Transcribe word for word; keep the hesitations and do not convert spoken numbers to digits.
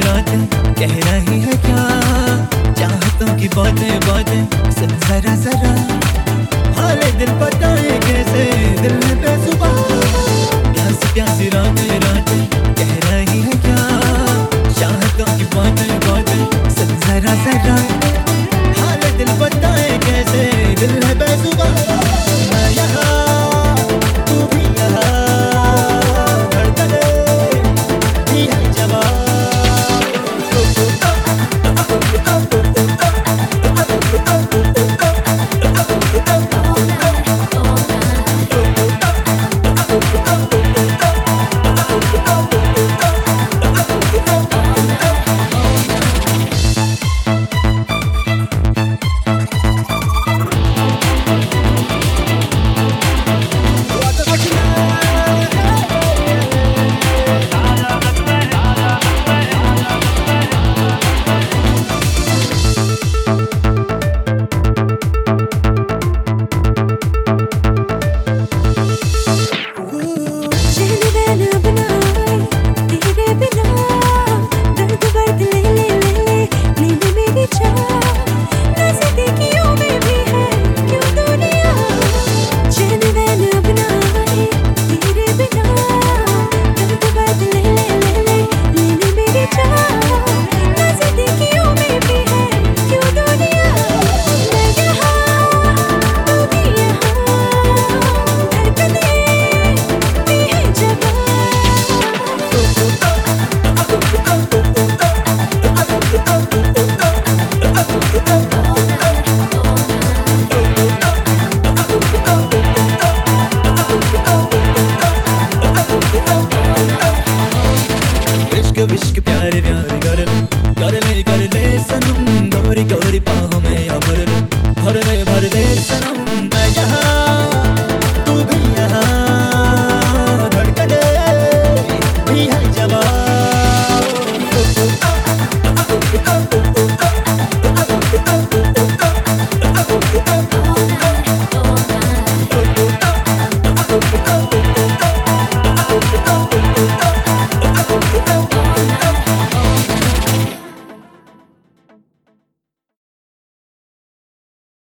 रातें कह रही है क्या, चाहतों की बातें बातें सुन जरा जरा, हाले दिल बताए कैसे, दिल है बेजुबान। प्यासी प्यासी रातें रातें कह रही है क्या, चाहतों की बातें बातें सुन जरा जरा, हाले दिल बताए कैसे, दिल है बेजुबान। मैं यहाँ तू भी यहाँ, धड़कने भी है जवान। इश्क विश्क प्यारे प्यारे कर ले कर ले